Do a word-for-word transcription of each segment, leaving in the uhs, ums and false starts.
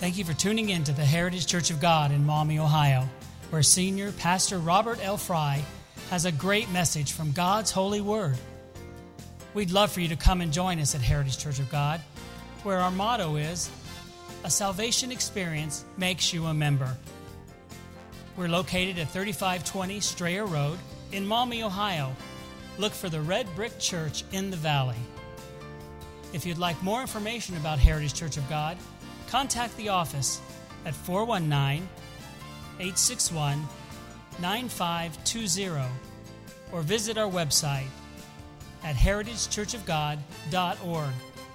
Thank you for tuning in to the Heritage Church of God in Maumee, Ohio, where Senior Pastor Robert L. Fry has a great message from God's holy word. We'd love for you to come and join us at Heritage Church of God, where our motto is, a salvation experience makes you a member. We're located at thirty-five twenty Strayer Road in Maumee, Ohio. Look for the Red Brick Church in the valley. If you'd like more information about Heritage Church of God, contact the office at four one nine, eight six one, nine five two zero or visit our website at heritage church of god dot org.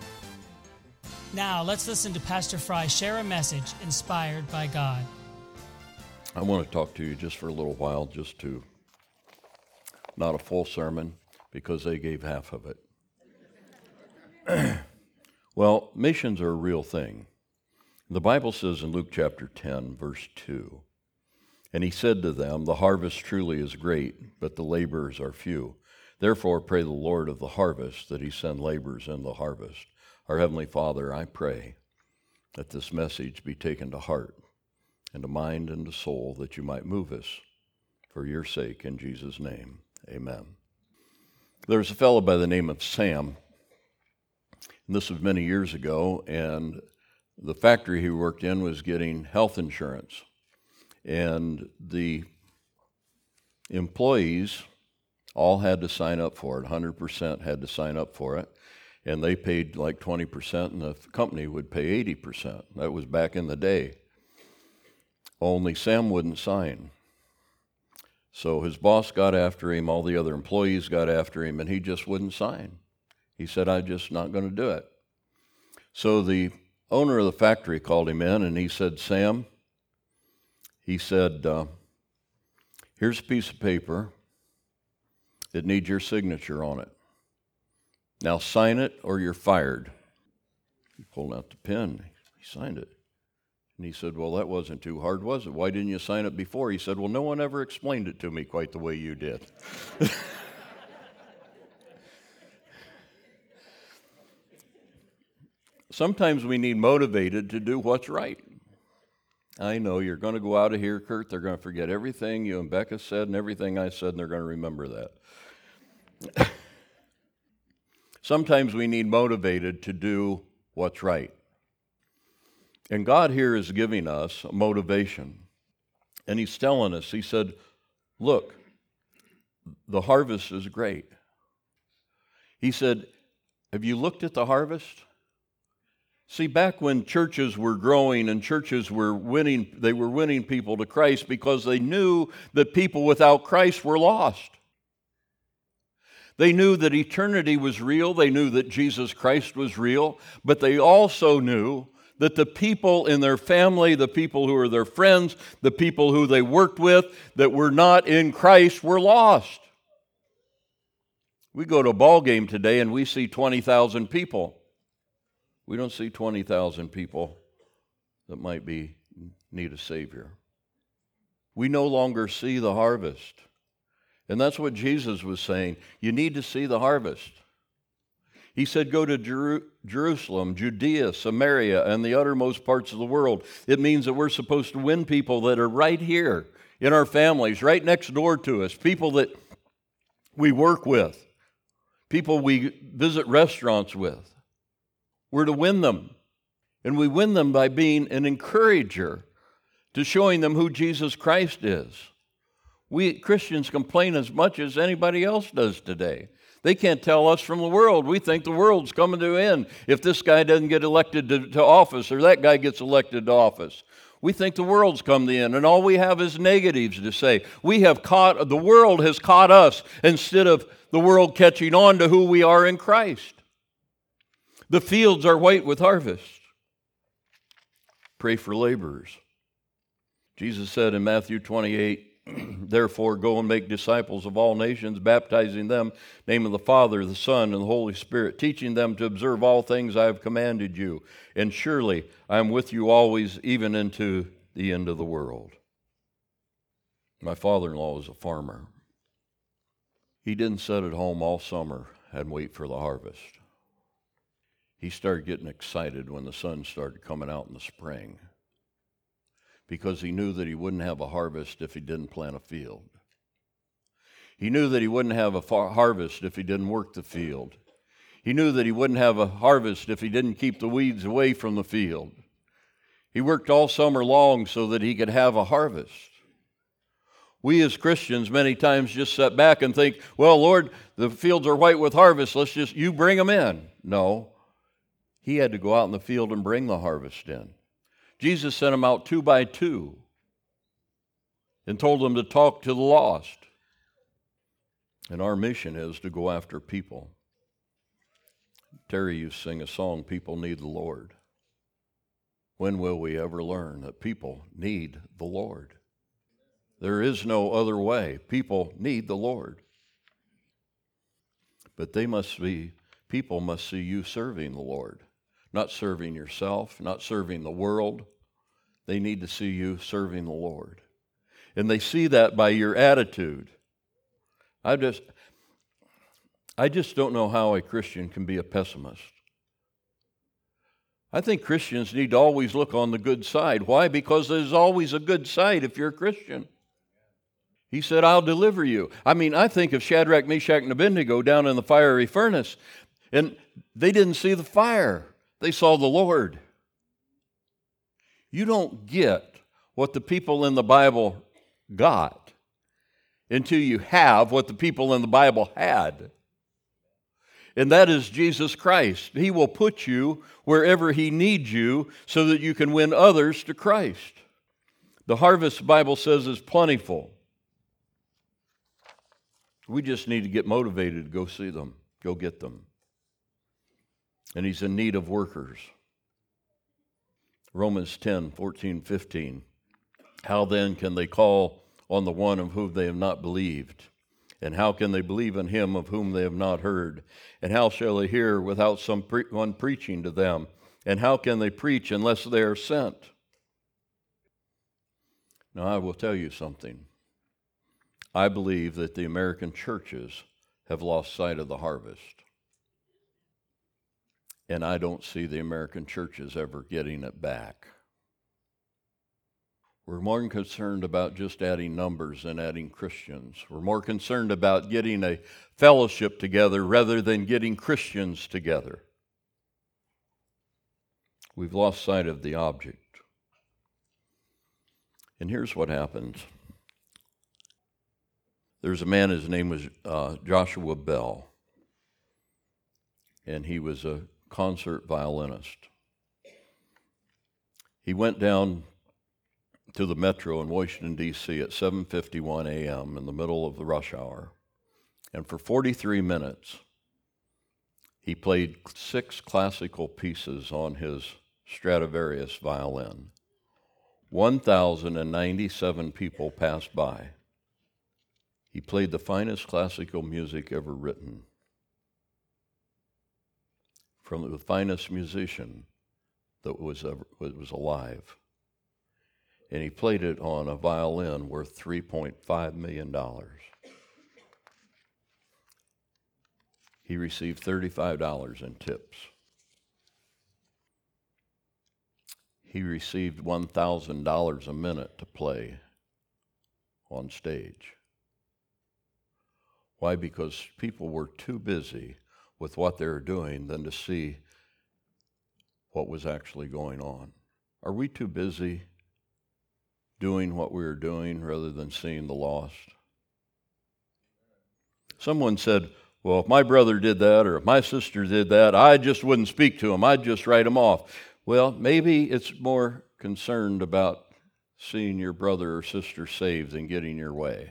Now, let's listen to Pastor Fry share a message inspired by God. I want to talk to you just for a little while, just to, not a full sermon, because they gave half of it. Well, missions are a real thing. The Bible says in Luke chapter ten, verse two, and he said to them, the harvest truly is great, but the laborers are few. Therefore pray the Lord of the harvest that he send laborers in the harvest. Our Heavenly Father, I pray that this message be taken to heart and to mind and to soul, that you might move us for your sake, in Jesus' name, amen. There's a fellow by the name of Sam, and this was many years ago, and the factory he worked in was getting health insurance, and the employees all had to sign up for it. one hundred percent had to sign up for it, and they paid like twenty percent, and the company would pay eighty percent. That was back in the day. Only Sam wouldn't sign. So his boss got after him, all the other employees got after him, and he just wouldn't sign. He said, I'm just not going to do it. So the owner of the factory called him in, and he said, Sam, he said, uh, here's a piece of paper. It needs your signature on it. Now sign it or you're fired. He pulled out the pen. He signed it. And he said, well, that wasn't too hard, was it? Why didn't you sign it before? He said, well, no one ever explained it to me quite the way you did. Sometimes we need motivated to do what's right. I know you're going to go out of here, Kurt. They're going to forget everything you and Becca said and everything I said, and they're going to remember that. Sometimes we need motivated to do what's right. And God here is giving us motivation. And he's telling us, he said, look, the harvest is great. He said, have you looked at the harvest? See, back when churches were growing and churches were winning, they were winning people to Christ because they knew that people without Christ were lost. They knew that eternity was real. They knew that Jesus Christ was real. But they also knew that the people in their family, the people who were their friends, the people who they worked with that were not in Christ were lost. We go to a ball game today and we see twenty thousand people. We don't see twenty thousand people that might be need a Savior. We no longer see the harvest. And that's what Jesus was saying. You need to see the harvest. He said, go to Jer- Jerusalem, Judea, Samaria, and the uttermost parts of the world. It means that we're supposed to win people that are right here in our families, right next door to us, people that we work with, people we visit restaurants with. We're to win them. And we win them by being an encourager to showing them who Jesus Christ is. We Christians complain as much as anybody else does today. They can't tell us from the world. We think the world's coming to an end if this guy doesn't get elected to, to office or that guy gets elected to office. We think the world's come to the end, and all we have is negatives to say. We have caught, the world has caught us instead of the world catching on to who we are in Christ. The fields are white with harvest. Pray for laborers. Jesus said in Matthew twenty-eight, therefore go and make disciples of all nations, baptizing them in the name of the Father, the Son, and the Holy Spirit, teaching them to observe all things I have commanded you. And surely I am with you always, even into the end of the world. My father-in-law was a farmer. He didn't sit at home all summer and wait for the harvest. He started getting excited when the sun started coming out in the spring. because he knew that he wouldn't have a harvest if he didn't plant a field. He knew that he wouldn't have a far- harvest if he didn't work the field. He knew that he wouldn't have a harvest if he didn't keep the weeds away from the field. He worked all summer long so that he could have a harvest. We as Christians many times just sit back and think, well, Lord, the fields are white with harvest. Let's just, you bring them in. No. He had to go out in the field and bring the harvest in. Jesus sent them out two by two and told them to talk to the lost. And our mission is to go after people. Terry used to sing a song, People Need the Lord. When will we ever learn that people need the Lord? There is no other way. People need the Lord. But they must be, people must see you serving the Lord, not serving yourself, not serving the world. They need to see you serving the Lord. And they see that by your attitude. I just, I just don't know how a Christian can be a pessimist. I think Christians need to always look on the good side. Why? Because there's always a good side if you're a Christian. He said, I'll deliver you. I mean, I think of Shadrach, Meshach, and Abednego down in the fiery furnace, and they didn't see the fire. They saw the Lord. You don't get what the people in the Bible got until you have what the people in the Bible had. And that is Jesus Christ. He will put you wherever He needs you so that you can win others to Christ. The harvest, the Bible says, is plentiful. We just need to get motivated to go see them, go get them. And He's in need of workers. Romans ten, fourteen, fifteen. How then can they call on the one of whom they have not believed? And how can they believe in Him of whom they have not heard? And how shall they hear without some pre- one preaching to them? And how can they preach unless they are sent? Now, I will tell you something. I believe that the American churches have lost sight of the harvest. And I don't see the American churches ever getting it back. We're more concerned about just adding numbers than adding Christians. We're more concerned about getting a fellowship together rather than getting Christians together. We've lost sight of the object. And here's what happens. There's a man, his name was uh, Joshua Bell, and he was a concert violinist. He went down to the metro in Washington, D C at seven fifty-one a.m. in the middle of the rush hour, and for forty-three minutes, he played six classical pieces on his Stradivarius violin. one thousand ninety-seven people passed by. He played the finest classical music ever written from the finest musician that was ever was alive. And he played it on a violin worth three point five million dollars. He received thirty-five dollars in tips. He received one thousand dollars a minute to play on stage. Why? Because people were too busy with what they were doing than to see what was actually going on. Are we too busy doing what we were doing rather than seeing the lost? Someone said, well, if my brother did that or if my sister did that, I just wouldn't speak to them. I'd just write them off. Well, maybe it's more concerned about seeing your brother or sister saved than getting your way.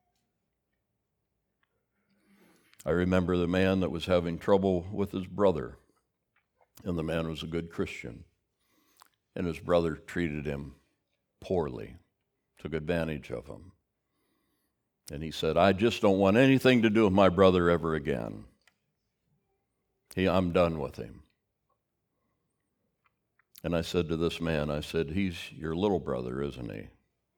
I remember the man that was having trouble with his brother, and the man was a good Christian, and his brother treated him poorly, took advantage of him. And he said, I just don't want anything to do with my brother ever again. He, I'm done with him. And I said to this man, I said, he's your little brother, isn't he?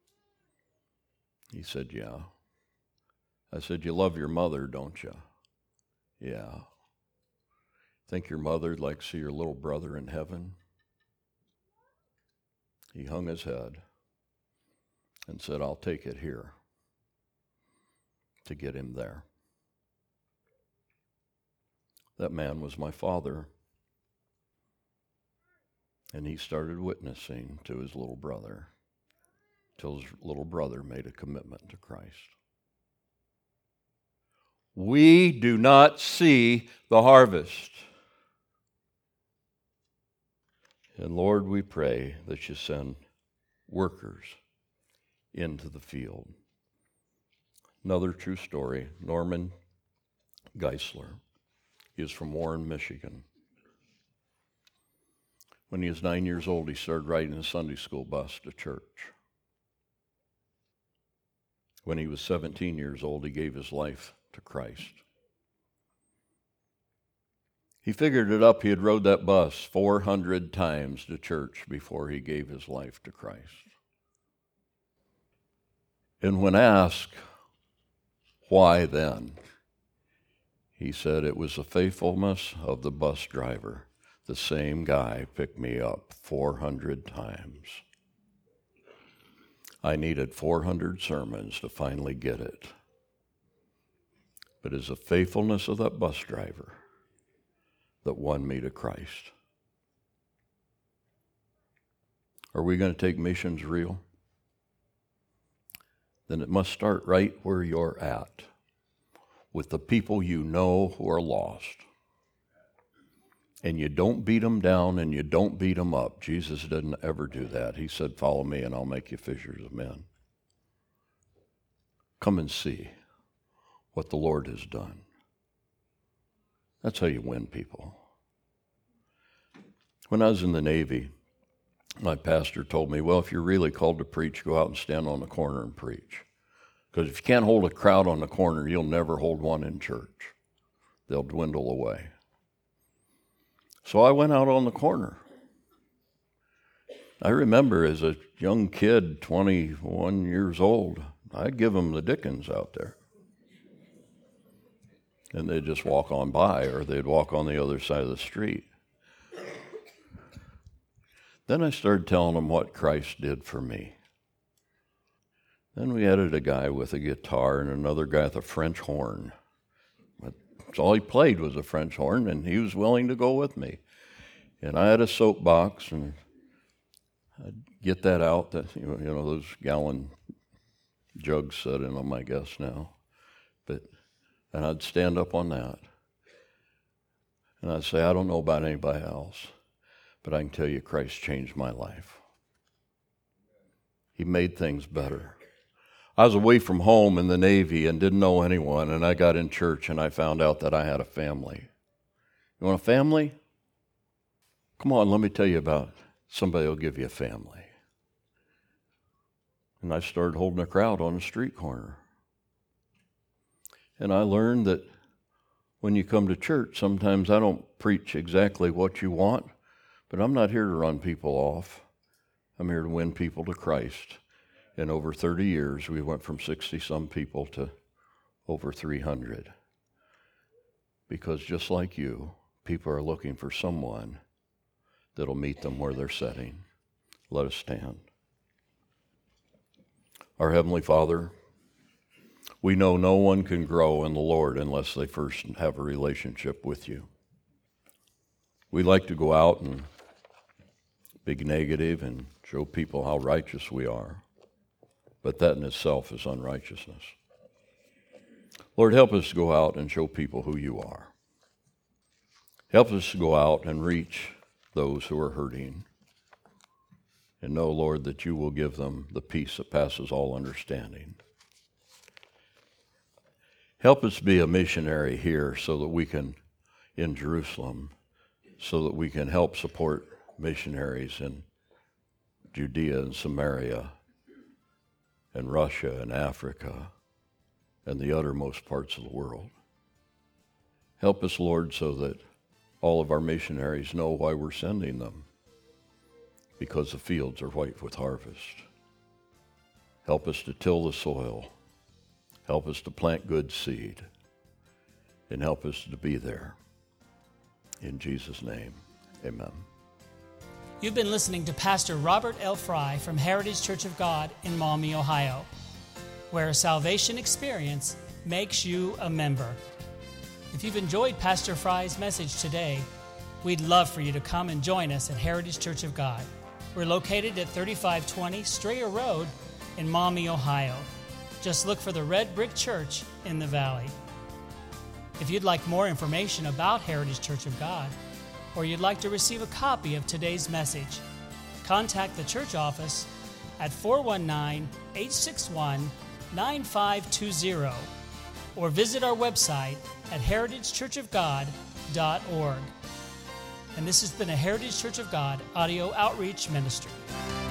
He said, yeah. I said, you love your mother, don't you? Yeah. Think your mother'd like to see your little brother in heaven? He hung his head. and said, I'll take it here to get him there. That man was my father, and he started witnessing to his little brother till his little brother made a commitment to Christ. We do not see the harvest. And Lord, we pray that you send workers into the field. Another true story, Norman Geisler. He is from Warren, Michigan. When he was nine years old, he started riding a Sunday school bus to church. When he was seventeen years old, he gave his life to Christ. He figured it up. He had rode that bus four hundred times to church before he gave his life to Christ. And when asked, why then? He said, it was the faithfulness of the bus driver. The same guy picked me up four hundred times. I needed four hundred sermons to finally get it. But it's the faithfulness of that bus driver that won me to Christ. Are we going to take missions real? Then it must start right where you're at, with the people you know who are lost. And you don't beat them down and you don't beat them up. Jesus didn't ever do that. He said, follow me and I'll make you fishers of men. Come and see what the Lord has done. That's how you win people. When I was in the Navy, my pastor told me, well, if you're really called to preach, go out and stand on the corner and preach. Because if you can't hold a crowd on the corner, you'll never hold one in church. They'll dwindle away. So I went out on the corner. I remember as a young kid, twenty-one years old, I'd give them the Dickens out there. And they'd just walk on by, or they'd walk on the other side of the street. Then I started telling them what Christ did for me. Then we added a guy with a guitar and another guy with a French horn. That's all he played was a French horn, and he was willing to go with me. And I had a soapbox, and I'd get that out, that, you know, those gallon jugs set in them, I guess, now. But, and I'd stand up on that. And I'd say, I don't know about anybody else, but I can tell you Christ changed my life. He made things better. I was away from home in the Navy and didn't know anyone, and I got in church and I found out that I had a family. You want a family? Come on, let me tell you about somebody who'll give you a family. And I started holding a crowd on a street corner. And I learned that when you come to church, sometimes I don't preach exactly what you want, but I'm not here to run people off. I'm here to win people to Christ. In over thirty years, we went from sixty-some people to over three hundred. Because just like you, people are looking for someone that'll meet them where they're sitting. Let us stand. Our Heavenly Father, we know no one can grow in the Lord unless they first have a relationship with you. We like to go out and be negative and show people how righteous we are. But that in itself is unrighteousness. Lord, help us to go out and show people who you are. Help us to go out and reach those who are hurting. And know, Lord, that you will give them the peace that passes all understanding. Help us be a missionary here so that we can, in Jerusalem, so that we can help support missionaries in Judea and Samaria, and Russia and Africa and the uttermost parts of the world. Help us, Lord, so that all of our missionaries know why we're sending them, because the fields are white with harvest. Help us to till the soil. Help us to plant good seed, and help us to be there. In Jesus' name, amen. You've been listening to Pastor Robert L. Fry from Heritage Church of God in Maumee, Ohio, where a salvation experience makes you a member. If you've enjoyed Pastor Fry's message today, we'd love for you to come and join us at Heritage Church of God. We're located at thirty-five twenty Strayer Road in Maumee, Ohio. Just look for the red brick church in the valley. If you'd like more information about Heritage Church of God, or you'd like to receive a copy of today's message, contact the church office at four one nine, eight six one, nine five two zero or visit our website at heritage church of god dot org. And this has been a Heritage Church of God audio outreach ministry.